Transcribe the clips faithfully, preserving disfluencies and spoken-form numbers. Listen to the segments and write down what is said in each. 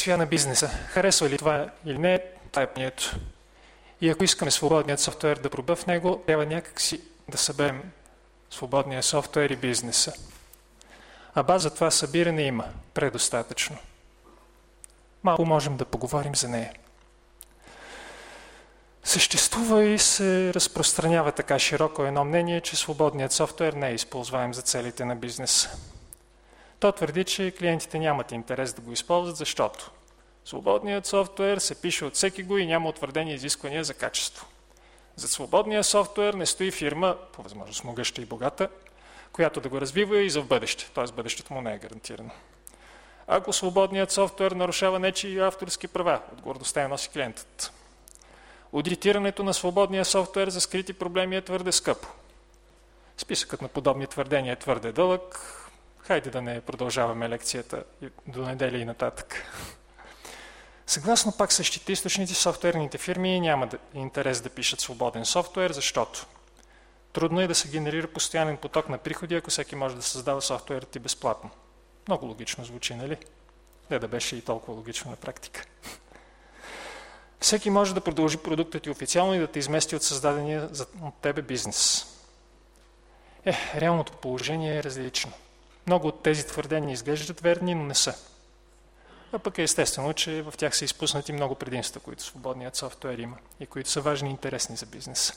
състояние на бизнеса. Харесва ли това или не, това е мнението. И ако искаме свободният софтуер да пробва в него, трябва някакси да съберем свободния софтуер и бизнеса. А база това събиране има предостатъчно. Малко можем да поговорим за нея. Съществува и се разпространява така широко едно мнение, че свободният софтуер не е използваем за целите на бизнеса. То твърди, че клиентите нямат интерес да го използват, защото свободният софтуер се пише от всеки го и няма утвърдени изисквания за качество. За свободния софтуер не стои фирма, по възможност могъща и богата, която да го развива и за в бъдеще, т.е. бъдещето му не е гарантирано. Ако свободният софтуер нарушава нечии авторски права, отговорността я носи клиентът. Одитирането на свободния софтуер за скрити проблеми е твърде скъпо. Списъкът на подобни твърдения е твърде дълъг. Хайде да не продължаваме лекцията до неделя и нататък. Съгласно пак същите източници, софтуерните фирми няма интерес да пишат свободен софтуер, защото трудно е да се генерира постоянен поток на приходи, ако всеки може да създава софтуерът и безплатно. Много логично звучи, нали? Не да беше и толкова логично на практика. Всеки може да продължи продуктът ти официално и да те измести от създадения от тебе бизнес. Е, реалното положение е различно. Много от тези твърдения изглеждат верни, но не са. А пък е естествено, че в тях са изпуснати много предимства, които свободният софтуер има и които са важни и интересни за бизнеса.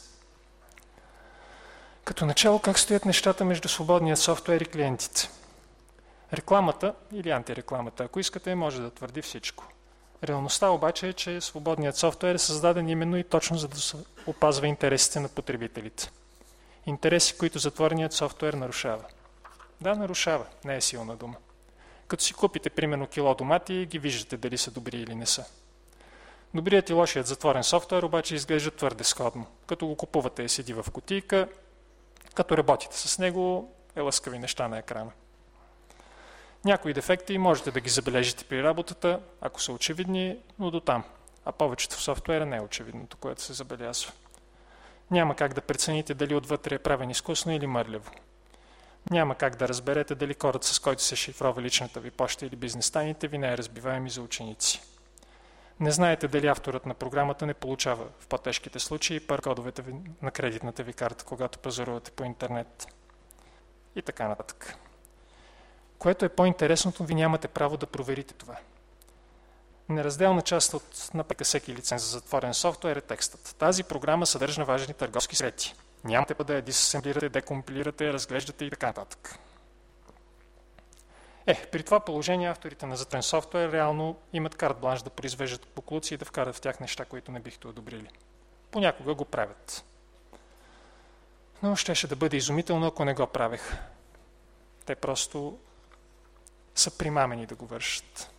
Като начало, как стоят нещата между свободният софтуер и клиентите? Рекламата или антирекламата, ако искате, може да твърди всичко. Реалността обаче е, че свободният софтуер е създаден именно и точно за да се опазва интересите на потребителите. Интереси, които затвореният софтуер нарушава. Да, нарушава, не е силна дума. Като си купите, примерно, кило домати, ги виждате дали са добри или не са. Добрият и лошият затворен софтуер обаче изглежда твърде сходно. Като го купувате и седи в кутийка, като работите с него, е лъскави неща на екрана. Някои дефекти можете да ги забележите при работата, ако са очевидни, но до там. А повечето в софтуера не е очевидното, което се забелязва. Няма как да прецените дали отвътре е правен изкусно или мърлево. Няма как да разберете дали кодът, с който се шифрова личната ви поща или бизнес тайните ви, не е разбиваеми за ученици. Не знаете дали авторът на програмата не получава в по-тежките случаи пар-кодовете ви на кредитната ви карта, когато пазарувате по интернет. И така нататък. Което е по-интересното, ви нямате право да проверите това. Неразделна част от напрека всеки лиценз за затворен софтуер е текстът. Тази програма съдържа важни търговски секрети. Нямате да я дисасемблирате, декомпилирате, разглеждате и така нататък. Е, при това положение авторите на затворен софтуер реално имат карт бланш да произвеждат боклуци и да вкарат в тях неща, които не бихте одобрили. Понякога го правят. Но щеше да бъде изумително, ако не го правех. Те просто са примамени да го вършат.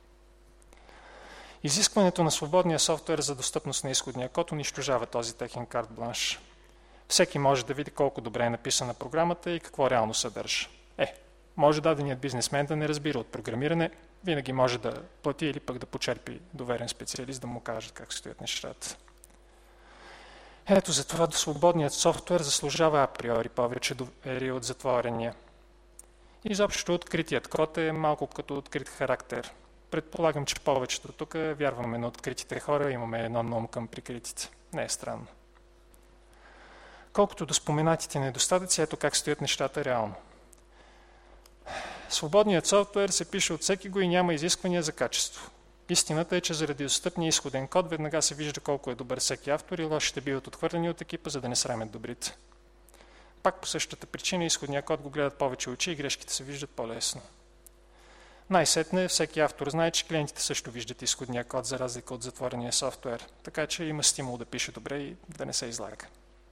Изискването на свободния софтуер за достъпност на изходния код унищожава този техен карт бланш. Всеки може да види колко добре е написана програмата и какво реално съдържа. Е, може даденият бизнесмен да не разбира от програмиране, винаги може да плати или пък да почерпи доверен специалист да му каже как стоят нещата. Ето за това свободният софтуер заслужава априори повече доверие от затворения. Изобщо откритият код е малко като открит характер. Предполагам, че повечето тук вярваме на откритите хора, имаме едно на ум към прикритите. Не е странно. Колкото до споменатите недостатъци, ето как стоят нещата реално. Свободният софтуер се пише от всеки го и няма изисквания за качество. Истината е, че заради достъпния изходен код веднага се вижда колко е добър всеки автор и лошите биват отхвърлени от екипа, за да не срамят добрите. Пак по същата причина изходния код го гледат повече очи и грешките се виждат по-лесно. Най-сетне всеки автор знае, че клиентите също виждат изходния код за разлика от затворения софтуер, така че има стимул да пише добре и да не се излага.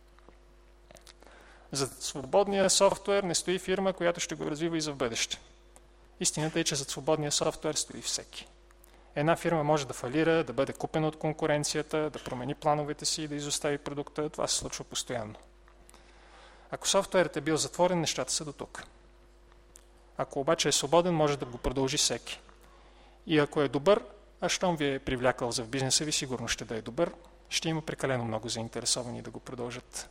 За свободния софтуер не стои фирма, която ще го развива и за в бъдеще. Истината е, че зад свободния софтуер стои всеки. Една фирма може да фалира, да бъде купена от конкуренцията, да промени плановете си и да изостави продукта. Това се случва постоянно. Ако софтуерът е бил затворен, нещата са до тук. Ако обаче е свободен, може да го продължи всеки. И ако е добър, а щом ви е привлякал за в бизнеса ви, сигурно ще да е добър, ще има прекалено много заинтересовани да го продължат.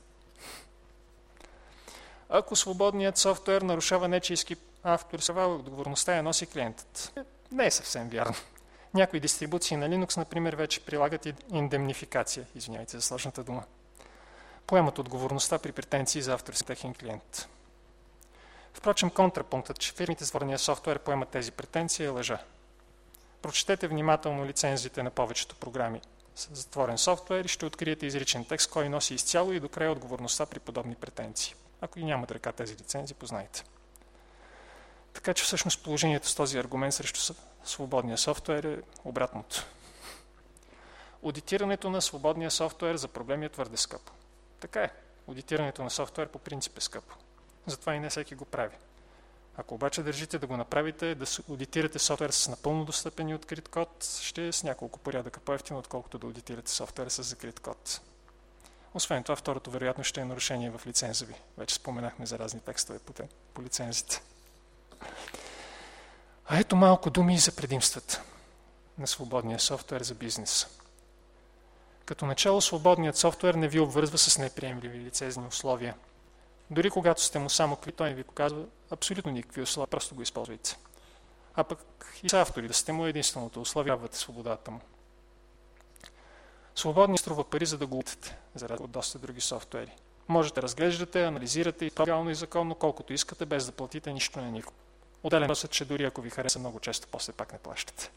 Ако свободният софтуер нарушава нечийски автор, отговорността я носи клиентът. Не е съвсем вярно. Някои дистрибуции на Linux, например, вече прилагат и индемнификация, извинявайте за сложната дума. Поемат отговорността при претенции за авторски техен клиент. Впрочем, контрапунктът, че фирмите с затворения софтуер поемат тези претенции, е лъжа. Прочетете внимателно лицензите на повечето програми с затворен софтуер и ще откриете изричен текст, кой носи изцяло и до края отговорността при подобни претенции. Ако и нямат ръка тези лицензии, познайте. Така че всъщност положението с този аргумент срещу свободния софтуер е обратното. Одитирането на свободния софтуер за проблеми е твърде скъпо. Така е. Одитирането на софтуер по принцип е скъпо. Затова и не всеки го прави. Ако обаче държите да го направите, да одитирате софтуер с напълно достъпен и открит код, ще е с няколко порядъка по-евтино, отколкото да одитирате софтуер с закрит код. Освен това, второто вероятно ще е нарушение в лиценза ви. Вече споменахме за разни текстове по, по лицензите. А ето малко думи и за предимствата на свободния софтуер за бизнес. Като начало, свободният софтуер не ви обвързва с неприемливи лицензни условия. Дори когато сте му само клик, той не ви показва абсолютно никакви условия, просто го използвайте. А пък и са автори, да сте му единственото условие, давате свободата му. Свободният струва пари, за да го учите, за разлика от доста други софтуери. Можете да разглеждате, анализирате и легално и законно, колкото искате, без да платите нищо на никого. Отделен въпросът, че дори ако ви хареса много често, после пак не плащате.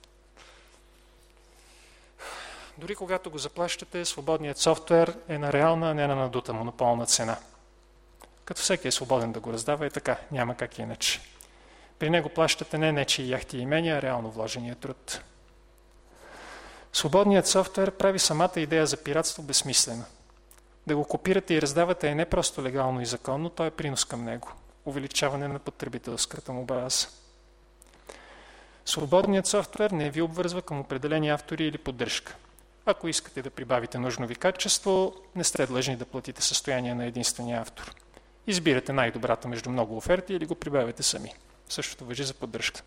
Дори когато го заплащате, свободният софтуер е на реална, а не на надута монополна цена. Като всеки е свободен да го раздава, е така, няма как иначе. При него плащате не нечии яхти и имения, а реално вложения труд. Свободният софтуер прави самата идея за пиратство безсмислена. Да го копирате и раздавате е не просто легално и законно, то е принос към него. Увеличаване на потребителската му база. Свободният софтуер не ви обвързва към определени автори или поддръжка. Ако искате да прибавите нужно ви качество, не сте длъжни да платите състояние на единствения автор. Избирате най-добрата между много оферти или го прибавяте сами. Същото важи за поддръжка.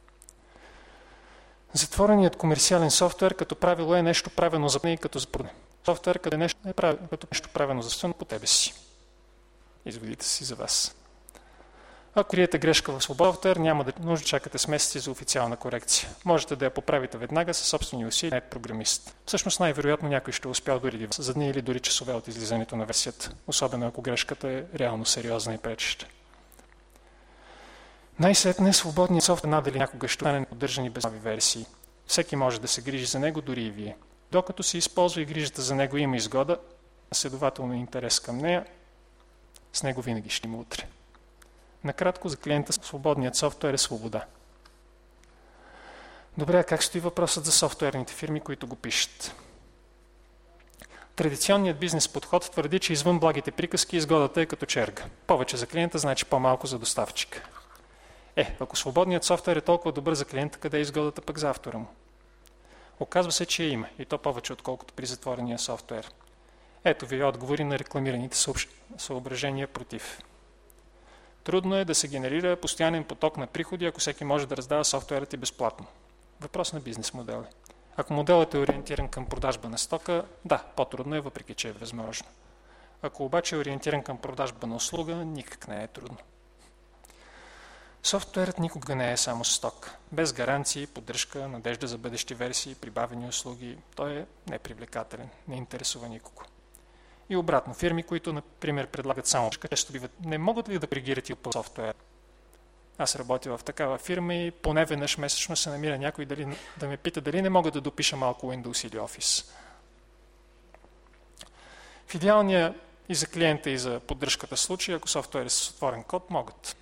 Затвореният комерциален софтуер като правило е нещо правено за и като за продане. Софтуер като, е нещо, е правило, като нещо правено за свън по тебе си. Изводите си за вас. Ако криете грешка в свободен софтуер, няма да нужда чакате с месеци за официална корекция. Можете да я поправите веднага със собствени усилия, не е програмист. Всъщност най-вероятно някой ще успял дори за дни или дори часове от излизането на версията, особено ако грешката е реално сериозна и пречеща. Най-сетне свободният софтуер надали някога ще стане поддържани без нови версии. Всеки може да се грижи за него, дори и вие. Докато се използва и грижата за него има изгода, следователно интерес към нея, с него винаги ще има утре. Накратко за клиента свободният софтуер е свобода. Добре, а как стои въпросът за софтуерните фирми, които го пишат? Традиционният бизнес подход твърди, че извън благите приказки изгодата е като черга. Повече за клиента значи по-малко за доставчика. Е, ако свободният софтуер е толкова добър за клиента, къде е изгодата пък за автора му? Оказва се, че има, и то повече отколкото при затворения софтуер. Ето ви отговори на рекламираните съображения против. Трудно е да се генерира постоянен поток на приходи, ако всеки може да раздава софтуерът и безплатно. Въпрос на бизнес модел е. Ако моделът е ориентиран към продажба на стока, да, по-трудно е, въпреки че е възможно. Ако обаче е ориентиран към продажба на услуга, никак не е трудно. Софтуерът никога не е само сток. Без гаранции, поддръжка, надежда за бъдещи версии, прибавени услуги, той е непривлекателен, не интересува никого. И обратно, фирми, които, например, предлагат само често биват, не могат ли да коригират и по софтуер? Аз работя в такава фирма и поне веднъж месечно се намира някой дали, да ме пита дали не мога да допиша малко Windows или Office. В идеалния и за клиента, и за поддръжката случай, ако софтуер е с отворен код, могат.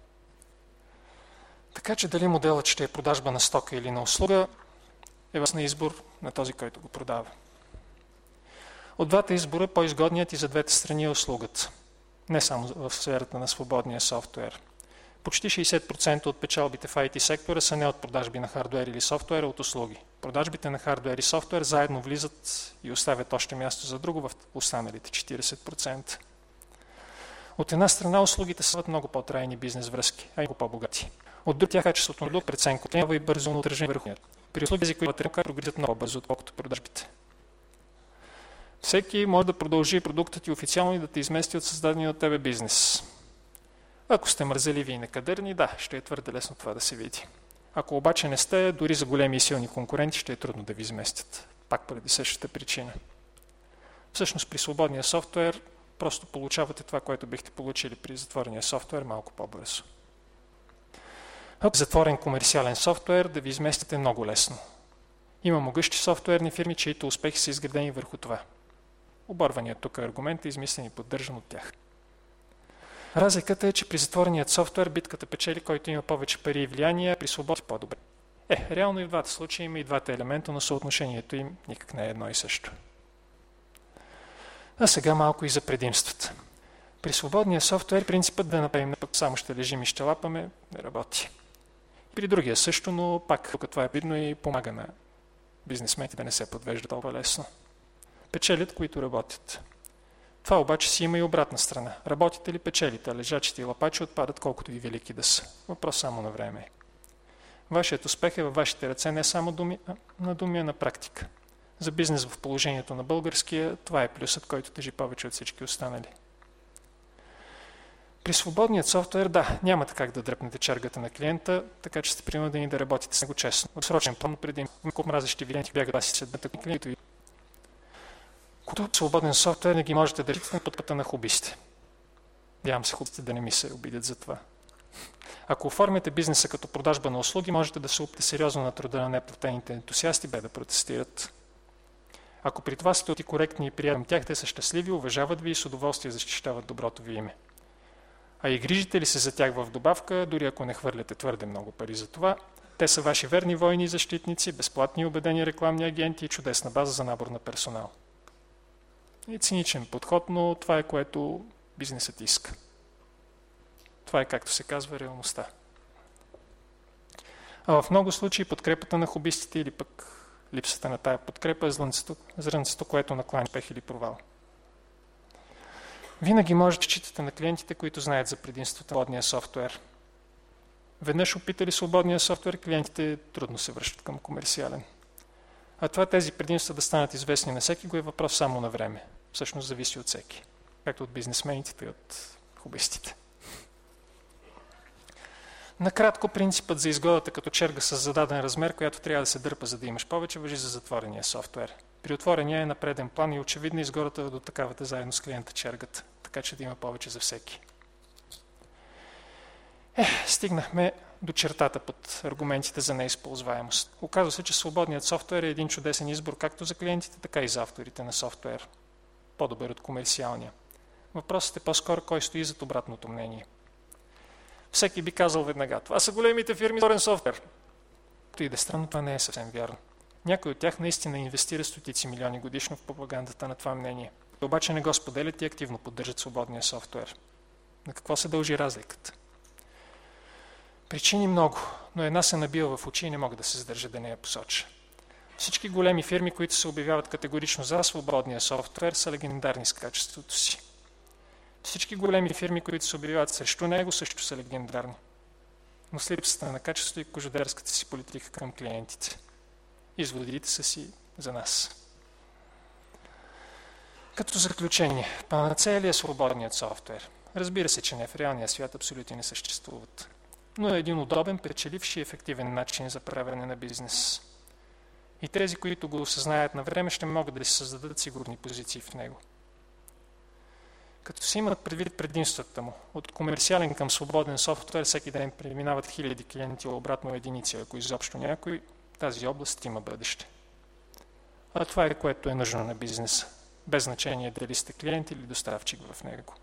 Така че дали моделът ще е продажба на стока или на услуга, е въпрос на избор на този, който го продава. От двата избора по-изгодният и за двете страни е услугата. Не само в сферата на свободния софтуер. Почти шейсет процента от печалбите в ай ти сектора са не от продажби на хардуер или софтуер, а от услуги. Продажбите на хардуер и софтуер заедно влизат и оставят още място за друго в останалите четирийсет процента. От една страна услугите са много по-трайни бизнес връзки, а и по-богати. От друг тях качеството на продукт, преценка трябва и бързо отражение върху нея. При услуги, които прогресират много бързо, отколкото продажбите. Всеки може да продължи продукта ти официално и да те измести от създадения от тебе бизнес. Ако сте мързеливи и некадърни, да, ще е твърде лесно това да се види. Ако обаче не сте, дори за големи и силни конкуренти ще е трудно да ви изместят. Пак поради същата причина. Всъщност при свободния софтуер просто получавате това, което бихте получили при затворения софтуер малко по-бързо. Затворен комерциален софтуер да ви изместите много лесно. Има могъщи софтуерни фирми, чието успехи са изградени върху това. Оборваният тук аргумент е измислен и поддържан от тях. Разликата е, че при затвореният софтуер битката печели, който има повече пари и влияние, а при свобода по-добре. Е, реално и в двата случая има и двата елемента, но съотношението им никак не е едно и също. А сега малко и за предимствата. При свободния софтуер принципът да направим пък само ще лежим и ще лапаме не работи. При другия също, но пак тук това е видно и помага на бизнесмените да не се подвеждат толкова лесно. Печелят, които работят. Това обаче си има и обратна страна. Работите ли, печелите, лежачите и лапачи отпадат колкото и велики да са. Въпрос само на време. Вашият успех е във вашите ръце не само думи, а на думи, а на практика. За бизнес в положението на българския, това е плюсът, който тежи повече от всички останали. При свободният софтуер, да, нямате как да дръпнете чергата на клиента, така че сте принудени да работите с него честно. В срочен план преди колко мразещи клиенти бягат да си седнете клиенти. Когато свободен софтуер не ги можете да ритите под пътя на хобисти. Надявам се хубавите да не ми се обидят за това. Ако оформяте бизнеса като продажба на услуги, можете да се опитате сериозно на труда на неплатените ентусиасти, бе да протестират. Ако при това сте коректни и приятни тях, те са щастливи, уважават ви и с удоволствие защищават доброто ви име. А и грижите ли се за тях в добавка, дори ако не хвърляте твърде много пари за това, те са ваши верни войни и защитници, безплатни и убедени рекламни агенти и чудесна база за набор на персонал. И циничен подход, но това е което бизнесът иска. Това е, както се казва, реалността. А в много случаи подкрепата на хобистите или пък липсата на тая подкрепа е зрънцето, което накланя успех или провал. Винаги можете да читате на клиентите, които знаят за предимствата на свободния софтуер. Веднъж опитали свободния софтуер, клиентите трудно се връщат към комерциален. А това тези предимства да станат известни на всеки го е въпрос само на време. Всъщност зависи от всеки. Както от бизнесмените и от хобистите. Накратко, принципът за изгодата като черга с зададен размер, която трябва да се дърпа, за да имаш повече, важи за затворения софтуер. При отворения е на преден план и очевидно изгодата да дотакавате заедно с клиента чергата, така че да има повече за всеки. Е, стигнахме до чертата под аргументите за неизползваемост. Оказва се, че свободният софтуер е един чудесен избор както за клиентите, така и за авторите на софтуер. По-добър от комерциалния. Въпросът е по-скоро кой стои зад обратното мнение. Всеки би казал веднага, това са големите фирми за софтуер. То и да е странно, това не е съвсем вярно. Някой от тях наистина инвестира стотици милиони годишно в пропагандата на това мнение. Обаче не го споделят и активно поддържат свободния софтуер. На какво се дължи разликата? Причини много, но една се набива в очи и не мога да се задържа да не я посоча. Всички големи фирми, които се обявяват категорично за свободния софтуер, са легендарни с качеството си. Всички големи фирми, които се обявяват срещу него, също са легендарни. Но с липсата на качество и кожедерската си политика към клиентите. Изводите са си за нас. Като заключение, панацея ли е свободният софтуер? Разбира се, че не в реалния свят абсолютно не съществуват. Но е един удобен, печеливши и ефективен начин за правене на бизнес. И тези, които го осъзнаят на време, ще могат да си създадат сигурни позиции в него. Като си имат предвид предимствата му, от комерциален към свободен софтуер всеки ден преминават хиляди клиенти, обратно единици, ако изобщо някой, тази област има бъдеще. А това е което е нужно на бизнеса, без значение дали сте клиент или доставчик в него.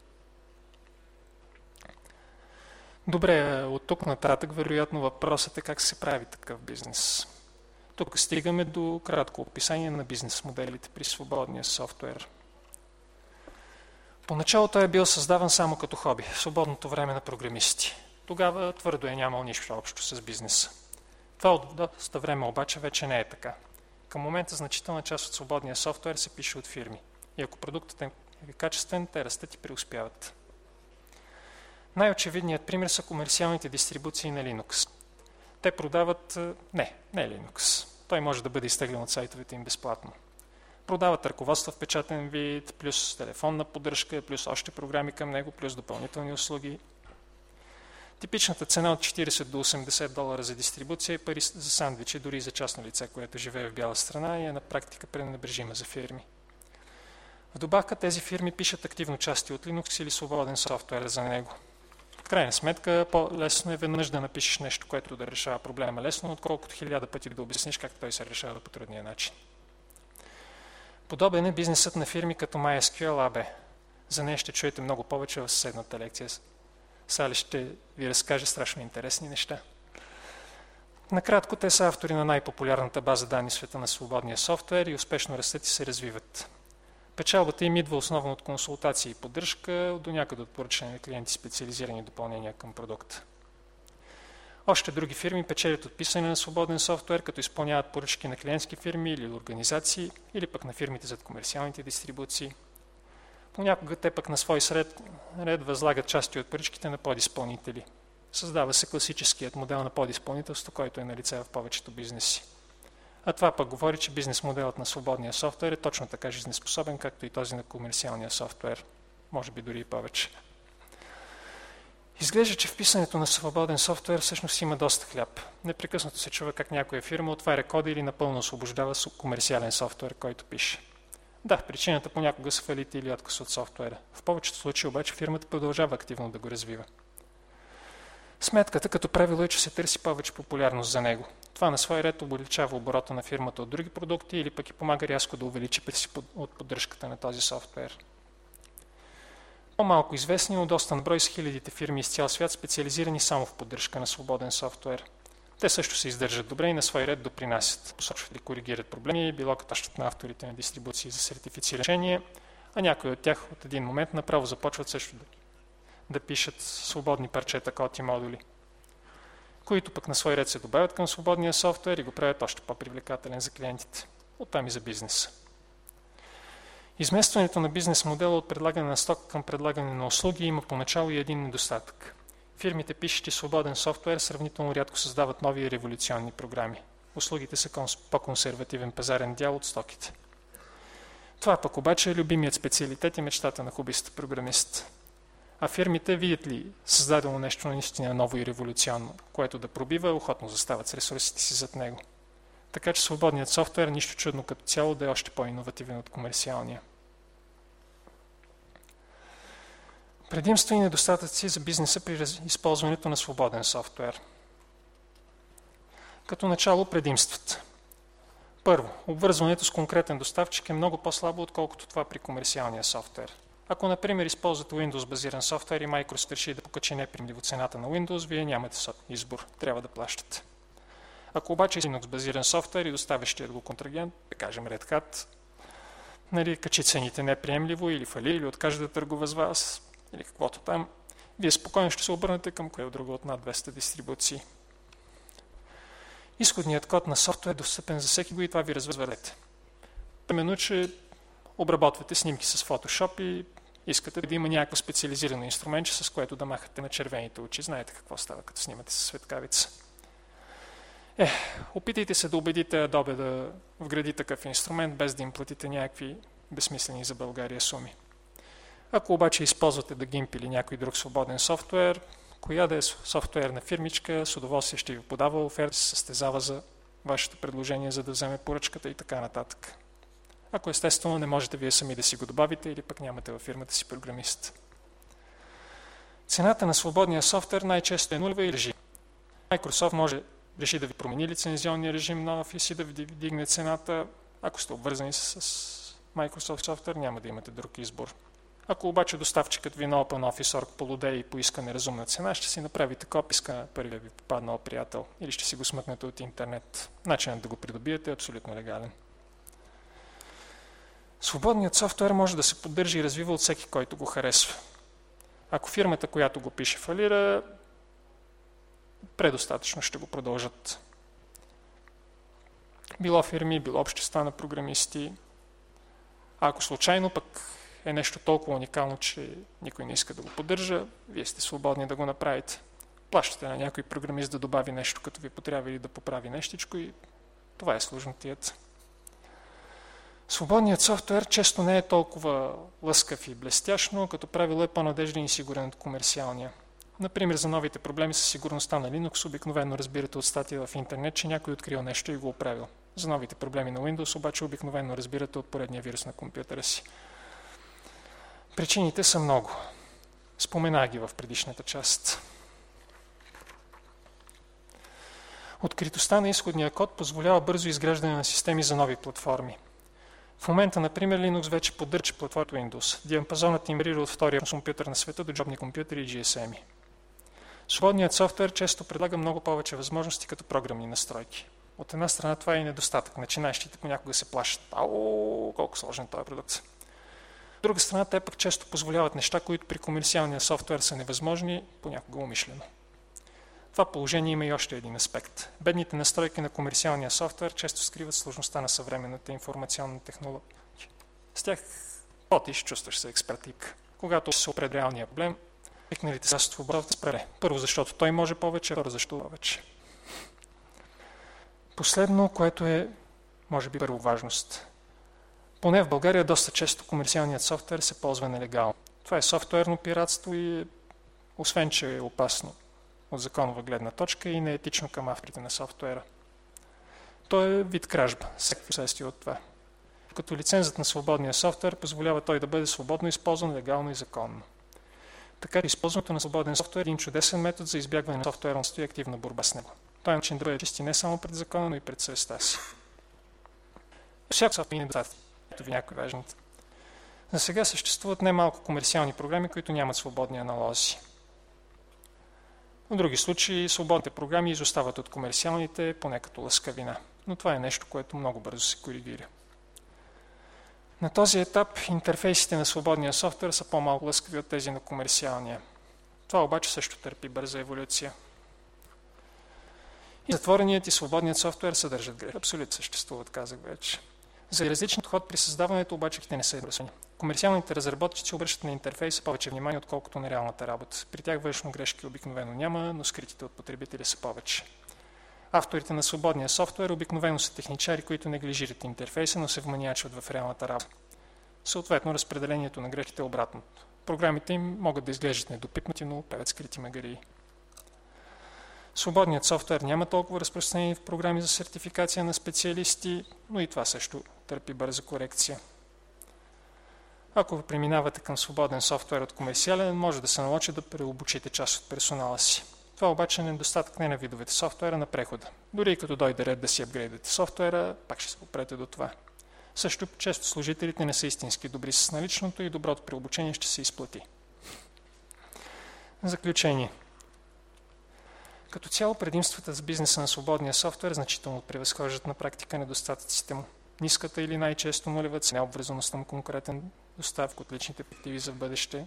Добре, от тук нататък вероятно въпросът е как се прави такъв бизнес. Тук стигаме до кратко описание на бизнес моделите при свободния софтуер. Поначало той е бил създаван само като хоби, в свободното време на програмисти. Тогава твърдо е нямал нищо общо с бизнеса. Това от доста време обаче вече не е така. Към момента значителна част от свободния софтуер се пише от фирми. И ако продуктът е качествен, те растат и преуспяват. Най-очевидният пример са комерциалните дистрибуции на Linux. Те продават... Не, не Linux. Той може да бъде изтеглен от сайтовете им безплатно. Продават ръководства в печатен вид, плюс телефонна поддръжка, плюс още програми към него, плюс допълнителни услуги. Типичната цена от четирийсет до осемдесет долара за дистрибуция е пари за сандвичи, дори и за частно лице, което живее в бяла страна и е на практика пренебрежима за фирми. В добавка тези фирми пишат активно части от Linux или свободен софтуер за него. В крайна сметка, по-лесно е веднъж да напишеш нещо, което да решава проблема лесно, отколкото хиляда пъти да обясниш как той се решава по трудния начин. Подобен е бизнесът на фирми като MySQL ей би. За нея ще чуете много повече в съседната лекция. Сали ще ви разкаже страшно интересни неща. Накратко, те са автори на най-популярната база данни в света на свободния софтуер и успешно растат и се развиват. Печалбата им идва основно от консултации и поддръжка, до някъде от поръчане на клиенти специализирани допълнения към продукта. Още други фирми печелят от писане на свободен софтуер, като изпълняват поръчки на клиентски фирми или организации, или пък на фирмите зад комерциалните дистрибуции. Понякога те пък на свой ред, ред възлагат части от поръчките на подизпълнители. Създава се класическият модел на подизпълнителство, който е налице в повечето бизнеси. А това пък говори, че бизнес моделът на свободния софтуер е точно така жизнеспособен, както и този на комерциалния софтуер. Може би дори и повече. Изглежда, че в писането на свободен софтуер всъщност има доста хляб. Непрекъснато се чува как някоя фирма отваря кода или напълно освобождава комерциален софтуер, който пише. Да, причината понякога са фалити или отказ от софтуера. В повечето случаи обаче фирмата продължава активно да го развива. Сметката като правило е, че се търси повече популярност за него. Това на свой ред увеличава оборота на фирмата от други продукти или пък и помага рязко да увеличи приси от поддръжката на този софтуер. По-малко известни, но доста на брой с хилядите фирми из цял свят, специализирани само в поддръжка на свободен софтуер. Те също се издържат добре и на свой ред допринасят. Посочват или коригират проблеми, било като щат на авторите на дистрибуции за сертифициране, а някои от тях от един момент направо започват също да, да пишат свободни парчета, код и модули, които пък на свой ред се добавят към свободния софтуер и го правят още по-привлекателен за клиентите. Оттам и за бизнеса. Изместването на бизнес модела от предлагане на сток към предлагане на услуги има поначало и един недостатък. Фирмите, пишещи свободен софтуер, сравнително рядко създават нови и революционни програми. Услугите са по-консервативен пазарен дял от стоките. Това пък обаче е любимият специалитет и мечтата на хубиста програмист. А фирмите, видят ли създадено нещо наистина ново и революционно, което да пробива, охотно застават с ресурсите си зад него. Така че свободният софтуер, нищо чудно като цяло, да е още по-иновативен от комерциалния. Предимства и недостатъци за бизнеса при използването на свободен софтуер. Като начало предимствата. Първо, обвързването с конкретен доставчик е много по-слабо, отколкото това при комерциалния софтуер. Ако, например, използвате Windows базиран софтуер и Microsoft реши да покачи неприемливо цената на Windows, вие нямате избор, трябва да плащате. Ако обаче е Linux базиран софтуер и доставящият го контрагент, да кажем Red Hat, нали, качи цените неприемливо или фали, или откаже да търгува с вас, или каквото там, вие спокойно ще се обърнете към кое друго от над двеста дистрибуции. Изходният код на софтуер е достъпен за всеки го и това ви развърнете. Примерно, че обработвате снимки с Photoshop и искате да има някакво специализирано инструментче, с което да махате на червените очи. Знаете какво става, като снимате със светкавица. Е, опитайте се да убедите Adobe да вгради такъв инструмент, без да им платите някакви безсмислени за България суми. Ако обаче използвате да гимп или някой друг свободен софтуер, коя да е софтуерна фирмичка, с удоволствие ще ви подава оферта, се състезава за вашето предложение, за да вземе поръчката и така нататък. Ако естествено не можете вие сами да си го добавите или пък нямате във фирмата си програмист. Цената на свободния софтуер най-често е нулева и режим. Microsoft може реши да ви промени лицензионния режим на Office и да ви дигне цената. Ако сте обвързани с Microsoft софтуер, няма да имате друг избор. Ако обаче доставчикът ви на OpenOffice.org полудее и поиска неразумна цена, ще си направите кописка на първия ви попаднал приятел или ще си го смъкнете от интернет. Начинът да го придобиете е абсолютно легален. Свободният софтуер може да се поддържа и развива от всеки, който го харесва. Ако фирмата, която го пише, фалира, предостатъчно ще го продължат. Било фирми, било общества на програмисти. А ако случайно пък е нещо толкова уникално, че никой не иска да го поддържа, вие сте свободни да го направите. Плащате на някой програмист да добави нещо, като ви потрябва или да поправи нещичко и това е сложнотият. Свободният софтуер често не е толкова лъскав и блестящ, но като правило е по-надежден и сигурен от комерциалния. Например, за новите проблеми с сигурността на Linux обикновено разбирате от статия в интернет, че някой открил нещо и го оправил. За новите проблеми на Windows обаче обикновено разбирате от поредния вирус на компютъра си. Причините са много. Споменах ги в предишната част. Откритостта на изходния код позволява бързо изграждане на системи за нови платформи. В момента, например, Linux вече поддържа платформата Windows. Диапазонът им варира от втория компютър на света до джобни компютъри и джи ес ем-и. Свободният софтуер често предлага много повече възможности като програмни настройки. От една страна това е и недостатък. Начинаещите понякога се плашат. Ау, колко сложен този продукт. От друга страна, те пък често позволяват неща, които при комерциалния софтуер са невъзможни, понякога умишлено. В това положение има и още един аспект. Бедните настройки на комерциалния софтуер често скриват сложността на съвременната информационна технология. С тях потиш, чувстваш се експертик. Когато се опре реалния проблем, техналите са свобода да спре. Първо, защото той може повече, второ, защо повече. Последно, което е, може би, първо важност. Поне в България доста често комерциалният софтуер се ползва нелегално. Това е софтуерно пиратство и, освен че е опасно от законова гледна точка, и неетично към авторите на софтуера. То е вид кражба, всякакви следствия от това. Като лицензът на свободния софтуер позволява той да бъде свободно използван, легално и законно. Така че използването на свободен софтуер е един чудесен метод за избягване на софтуерността и активна борба с него. Той е начин да бъде чисти не само пред закона, но и пред съвестта си. Всяко софтуер има недостатъци. Ето ви някои важните. За сега съществуват немалко комерциални програми, които нямат свободни аналози. В други случаи свободните програми изостават от комерциалните, поне като лъскавина. Но това е нещо, което много бързо се коригира. На този етап интерфейсите на свободния софтуер са по-малко лъскави от тези на комерциалния. Това обаче също търпи бърза еволюция. И затвореният и свободният софтуер съдържат грешки. Абсолютно съществуват, казах вече. За различен подход при създаването обаче те не са едносъщни. Комерциалните разработчици обръщат на интерфейса повече внимание, отколкото на реалната работа. При тях външно грешки обикновено няма, но скритите от потребители са повече. Авторите на свободния софтуер обикновено са техничари, които неглижират интерфейса, но се вманиачват в реалната работа. Съответно, разпределението на грешките е обратното. Програмите им могат да изглеждат недопипнати, но певат скрити магарии. Свободният софтуер няма толкова разпространение в програми за сертификация на специалисти, но и това също търпи бърза корекция. Ако преминавате към свободен софтуер от комерциален, може да се наложи да преобучите част от персонала си. Това обаче е недостатък не на видовете софтуера, на прехода. Дори и като дойде ред да си апгрейдате софтуера, пак ще се опрете до това. Също често служителите не са истински добри с наличното и доброто преобучение ще се изплати. Заключение. Като цяло предимствата за бизнеса на свободния софтуер значително превъзхождат на практика недостатъците му. Ниската или най-често нулева цена, обвързаността му конкурентен доставка от личните перспективи за бъдеще.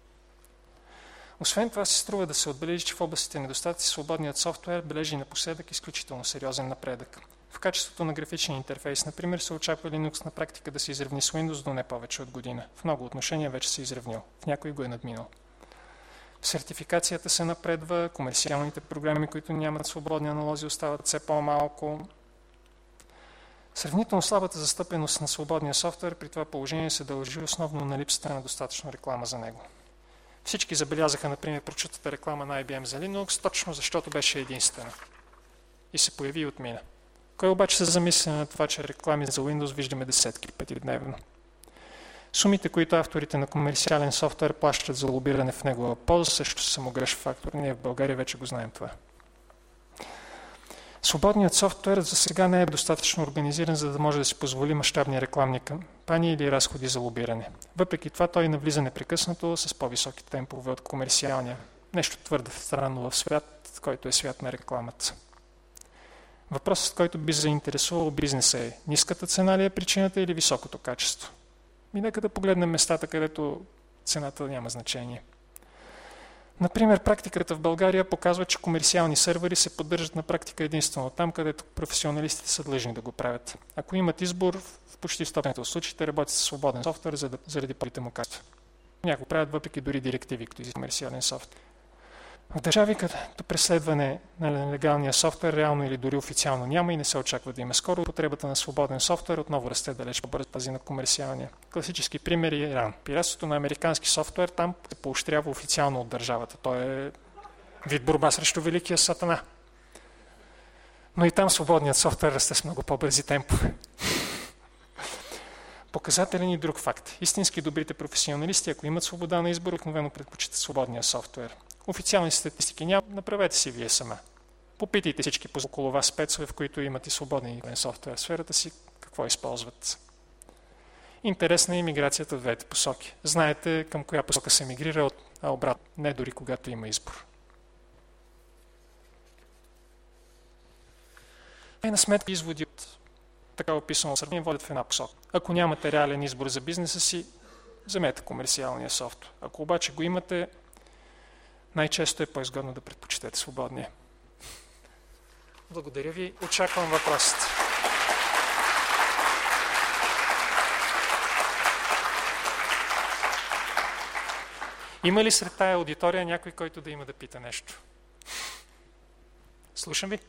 Освен това се струва да се отбележи, че в областите недостатъци свободният софтуер бележи напоследък изключително сериозен напредък. В качеството на графичен интерфейс, например, се очаква Linux на практика да се изравни с Windows до не повече от година. В много отношения вече се изравнил, в някой го е надминал. Сертификацията се напредва, комерциалните програми, които нямат свободни аналози, остават все по-малко. Сравнително слабата застъпеност на свободния софтуер при това положение се дължи основно на липсата на достатъчно реклама за него. Всички забелязаха, например, прочутата реклама на Ай Би Ем за Linux, точно защото беше единствена. И се появи и отмина. Кой обаче се замисля на това, че реклами за Windows виждаме десетки пъти дневно? Сумите, които авторите на комерциален софтуер плащат за лобиране в негова полза, също са самогрешен фактор. Ние в България вече го знаем това. Свободният софтуер за сега не е достатъчно организиран, за да може да си позволи мащабни рекламни кампании или разходи за лобиране. Въпреки това той навлиза непрекъснато с по-високи темпове от комерциалния. Нещо твърде странно в свят, който е свят на рекламата. Въпросът, който би заинтересувал бизнеса е: ниската цена ли е причината или високото качество? И нека да погледнем местата, където цената няма значение. Например, практиката в България показва, че комерциални сървъри се поддържат на практика единствено там, където професионалистите са длъжни да го правят. Ако имат избор, в почти сто процента от случаите работят с свободен софтуер заради първите му качества. Някои правят въпреки дори директиви, като изисква комерциален софтуер. В държави, като преследване на нелегалния софтуер реално или дори официално няма и не се очаква да има скоро, употребата на свободен софтуер отново расте далеч по-бързо пази на комерциалния. Класически пример е Иран. Пиратството на американски софтуер там се поощрява официално от държавата. То е Вид борба срещу великия сатана. Но и там свободният софтуер расте с много по-бързи темпове. Показателен и друг факт. Истински добрите професионалисти, ако имат свобода на избор, обикновено предпочитат свободния софтуер. Официални статистики няма, направете си вие сама. Попитайте всички около вас спецове, в които имат и свободен софтуер в сферата си, какво използват. Интересна е имиграцията в двете посоки. Знаете към коя посока се мигрира, а обратно, не дори когато има избор. И на сметка изводи от така описано сравнение водят в една посока. Ако нямате реален избор за бизнеса си, вземете комерциалния софтуер. Ако обаче го имате, най-често е по-изгодно да предпочитате свободния. Благодаря ви. Очаквам въпросите. Има ли сред тая аудитория някой, който да има да пита нещо? Слушам ви.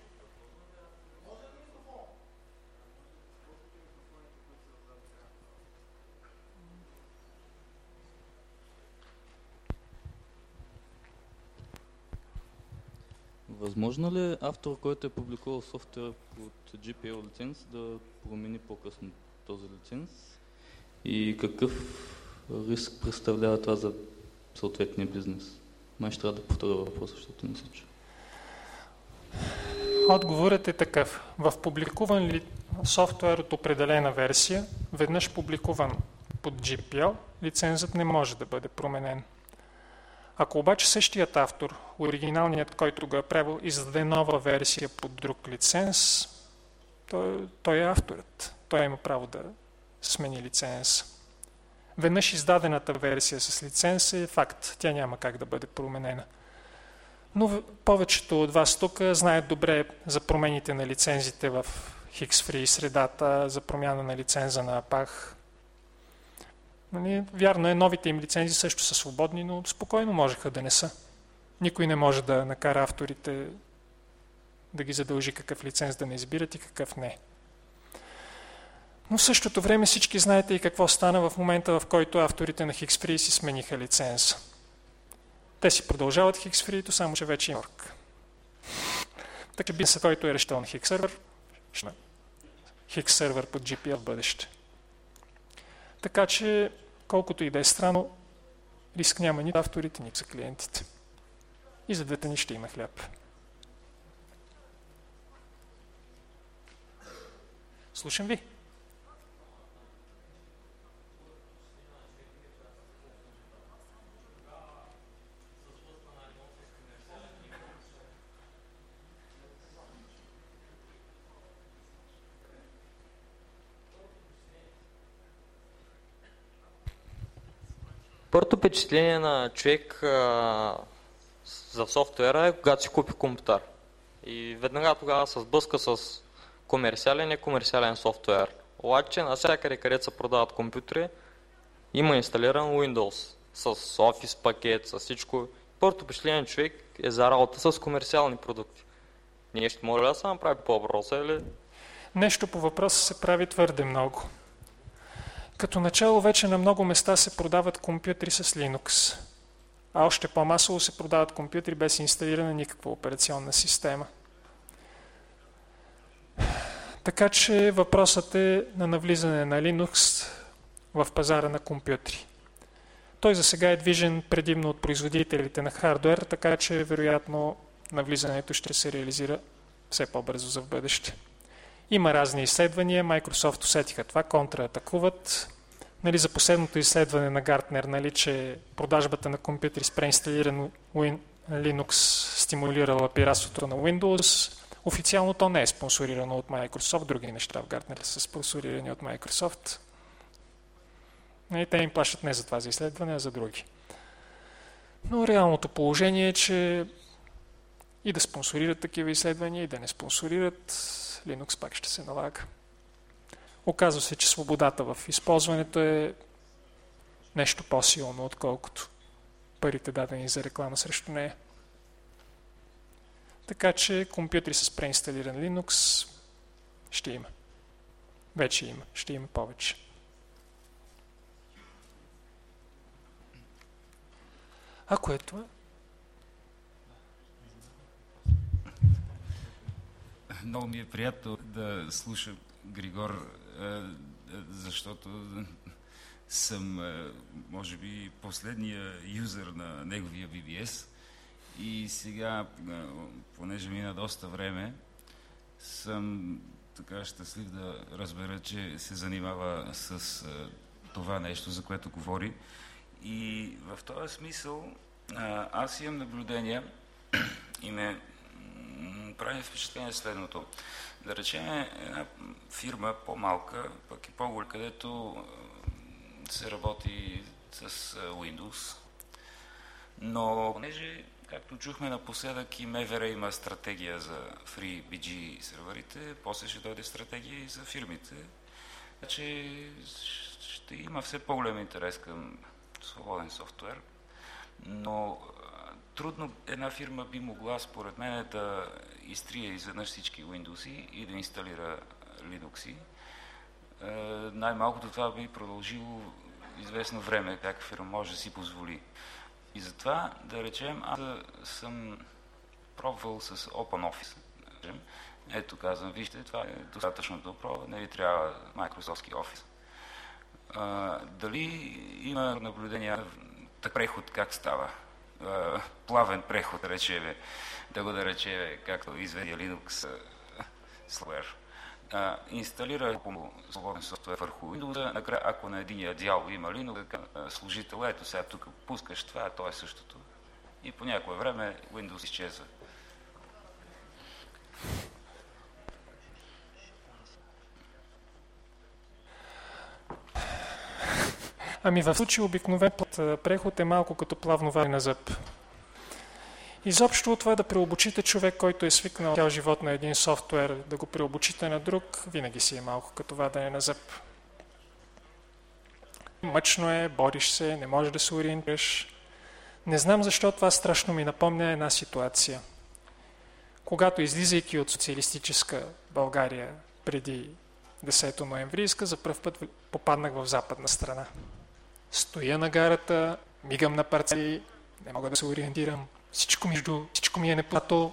Възможно ли е автор, който е публикувал софтуер от джи пи ел лиценз, да промени по-късно този лиценз? И какъв риск представлява това за съответния бизнес? Май ще трябва да повторя въпроса, защото не се чу. Отговорът е такъв. В публикуван ли софтуер от определена версия, веднъж публикуван под джи пи ел, лицензът не може да бъде променен. Ако обаче същият автор, оригиналният, който го е превел, издаде нова версия под друг лиценз, той, той е авторът. Той има право да смени лиценз. Веднъж издадената версия с лиценз е факт. Тя няма как да бъде променена. Но повечето от вас тук знаят добре за промените на лицензите в Хикс-фри средата, за промяна на лиценза на АПАХ. Нали, вярно е, новите им лицензи също са свободни, но спокойно можеха да не са. Никой не може да накара авторите да ги задължи какъв лиценз да не избират и какъв не. Но в същото време всички знаете и какво стана в момента, в който авторите на Хикс-фри си смениха лиценз. Те си продължават Хикс-фри, само че вече има орг. Така че бизнесът, който е решил на Хикс-сервер, ще Хикс-сервер под джи пи ел в бъдеще. Така че, колкото и да е странно, риск няма нито авторите, нито за клиентите. И за двете ни ще има хляб. Слушам ви. Първото впечатление на човек а, за софтуера е когато си купи компютър. И веднага тогава се сблъска с комерциален и комерциален софтуер. Обаче навсякъде, където се продават компютри, има инсталиран Windows с Office пакет, с всичко. Първото впечатление на човек е за работа с комерциални продукти. Нещо може да се направи по въпроса или? Нещо по въпроса се прави твърде много. Като начало вече на много места се продават компютри с Linux, а още по-масово се продават компютри без инсталирана никаква операционна система. Така че въпросът е на навлизане на Linux в пазара на компютри. Той за сега е движен предимно от производителите на хардуер, така че вероятно навлизането ще се реализира все по-бързо за в бъдеще. Има разни изследвания, Microsoft усетиха това, контратакуват. Нали, за последното изследване на Гартнер, нали, че продажбата на компютри с преинсталиран Linux стимулирала пиратството на Windows. Официално то не е спонсорирано от Microsoft, други неща в Гартнер са спонсорирани от Microsoft. И те им плащат не за това за изследване, а за други. Но реалното положение е, че и да спонсорират такива изследвания, и да не спонсорират, Linux пак ще се налага. Оказва се, че свободата в използването е нещо по-силно, отколкото парите дадени за реклама срещу нея. Така че компютри с преинсталиран Linux ще има. Вече има. Ще има повече. А кое е това? много ми е приятно да слушам Григор, защото съм, може би, последния юзер на неговия би би ес и сега, понеже мина доста време, съм така щастлив да разбера, че се занимава с това нещо, за което говори. И в този смисъл аз имам наблюдения и ме прави впечатление следното. Да речем една фирма по-малка, пък и по-голяма, където се работи с Windows, но понеже, както чухме напоследък, и МВР има стратегия за FreeBG серверите, после ще дойде стратегия и за фирмите. Значи ще има все по-голям интерес към свободен софтуер, но трудно една фирма би могла, според мен, да изтрие изведнъж всички Windows и да инсталира Linux. Най-малкото това би продължило известно време, как фирма може да си позволи. И затова, да речем, аз съм пробвал с OpenOffice. Ето казвам, вижте, това е достатъчно добро, не ви трябва Microsoft Office. А, дали има наблюдения так преход, как става? А, плавен преход, да речем, да го да речем, както изведи Linux Software. Uh, инсталира по свободен софтуер върху Windows, накрая, ако на единия дял има Linux, служител, ето сега тук пускаш това, то е същото. И по някое време Windows изчезва. Ами в случай обикновен преход е малко като плавно варене на зъб. Изобщо това е да преобучите човек, който е свикнал цял живот на един софтуер, да го преобучите на друг, винаги си е малко като вадене на зъб. Мъчно е, бориш се, не можеш да се ориентираш. Не знам защо това страшно ми напомня една ситуация. Когато, излизайки от социалистическа България преди десето ноемврийска, за пръв път попаднах в западна страна. Стоя на гарата, мигам на парцели, не мога да се ориентирам. Всичко ми, всичко ми е непознато.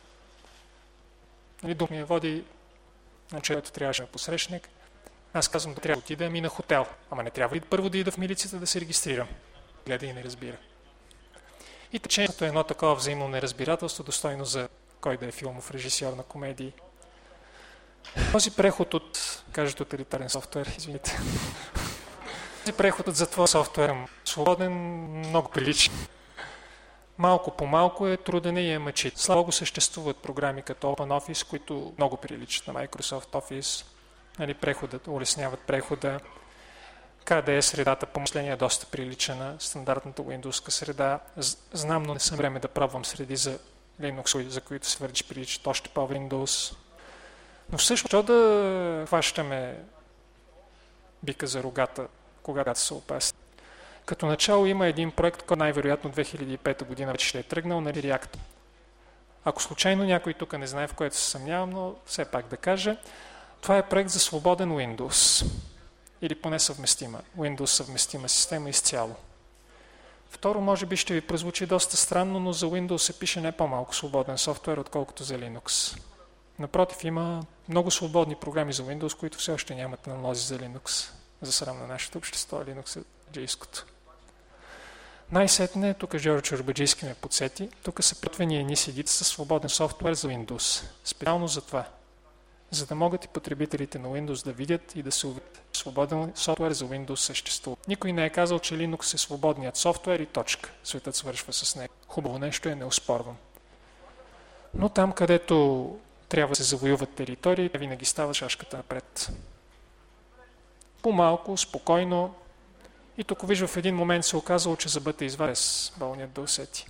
Нали, дух ми я води на човекото трябваше да посрещник. Аз казвам, да трябва да отида ми на хотел. Ама не трябва ли първо да ида в милицията да се регистрирам? Гледа и не разбира. И течението е едно такова взаимно неразбирателство, достойно за кой да е филмов режисьор на комедии. Този преход от, кажа тоталитарен софтуер, извините. Този преход от затвор софтуер свободен, много приличен. Малко по малко е труден и е мъчит. Слава Богу, съществуват програми като OpenOffice, които много приличат на Microsoft Office. Нали, преходът, улесняват прехода. К Д Е средата по мишление е доста прилича на стандартната Windows среда. Знам, но не съм време да пробвам среди за Linux, за които се твърди, че приличат още по Windows. Но всъщност, що да хващаме бика за рогата, когато се опасни? Като начало има един проект, който най-вероятно две хиляди и пета година вече ще е тръгнал на React. Ако случайно някой тук не знае, в което се съмнявам, но все пак да кажа, това е проект за свободен Windows. Или поне съвместима. Windows съвместима система изцяло. Второ, може би ще ви прозвучи доста странно, но за Windows се пише не по-малко свободен софтуер, отколкото за Linux. Напротив, има много свободни програми за Windows, които все още нямат аналози за Linux. За срам на нашето общество, Linux е джейското. Най-сетне, тук Жорж Орбаджийски ме подсети, тук са приготвени едни сидите със свободен софтуер за Windows. Специално за това. За да могат и потребителите на Windows да видят и да се увидят. Свободен софтуер за Windows съществува. Никой не е казал, че Linux е свободният софтуер и точка. Светът свършва с него. Хубаво нещо е, не оспорвам. Но там, където трябва да се завоюват територии, винаги става шашката напред. По-малко, спокойно. И тук виж в един момент се оказало, че зъбът е изваден с болният да усети.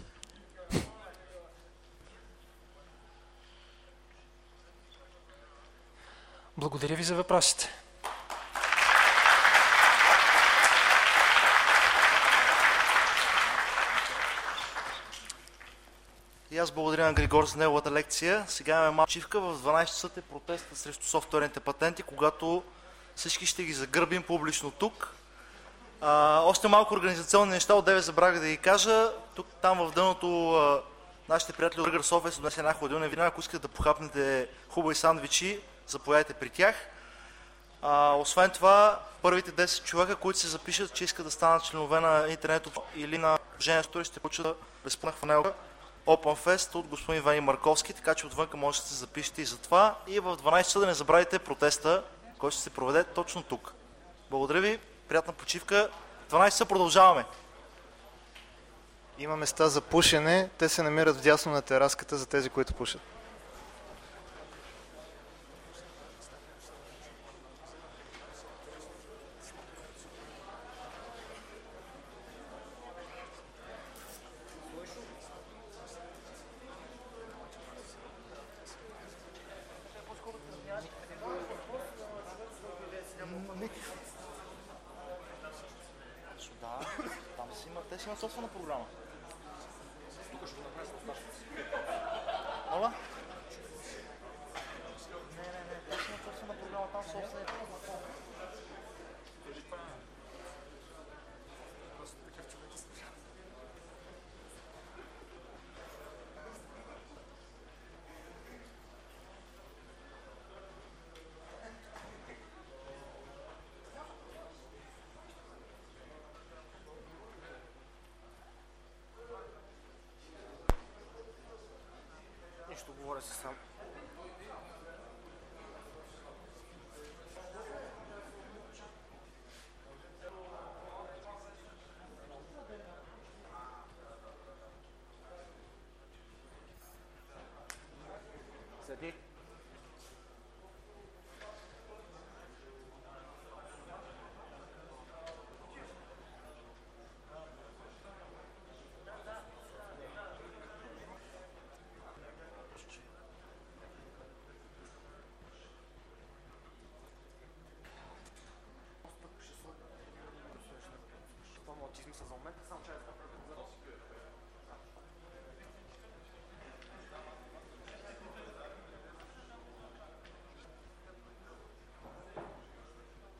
Благодаря ви за въпросите. И аз благодаря на Григор за неговата лекция. Сега имаме малка чивка. В дванайсет часа е протеста срещу софтуерните патенти, когато всички ще ги загърбим публично тук. А, още малко организационни неща, от девет забравих да ги кажа. Тук, там в дъното а, Нашите приятели от Burger София са донесли една хладилна вина. Ако искате да похапнете хубави сандвичи, заповядайте при тях. А, освен това, първите десет човека, които се запишат, че искат да станат членове на интернет или на Женето, ще получат безплатна фанелка Open Fest от господин Вани Марковски, така че отвънка можете да се запишете и за това. И в дванайсет часа да не забравяйте протеста, който ще се проведе точно тук. Благодаря ви, приятна почивка. дванайсет часа продължаваме. Има места за пушене, те се намират вдясно на тераската за тези, които пушат. Те си имат собствена програма. Ола? Не, не, не, те си имат собствена програма, там собствена. Нищо, говоря се сам. Седи. Ти смисъл за момента, само че